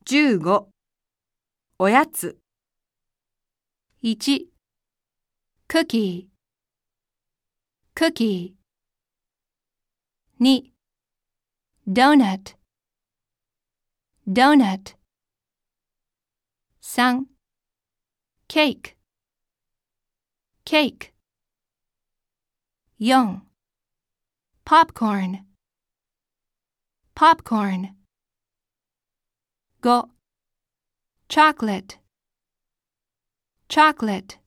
15おやつ 1 cookie cookie 2 donut donut 3 cake cake 4 popcorn popcorn 5 chocolate chocolate